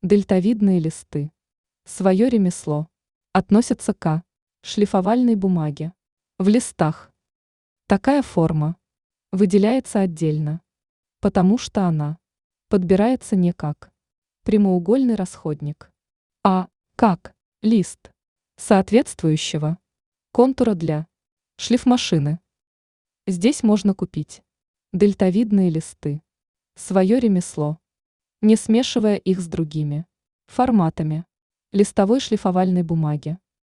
Дельтовидные листы. Свое ремесло. Относятся к шлифовальной бумаге. В листах. Такая форма выделяется отдельно, потому что она подбирается не как прямоугольный расходник, а как лист соответствующего контура для шлифмашины. Здесь можно купить дельтовидные листы. Свое ремесло, не смешивая их с другими форматами листовой шлифовальной бумаги.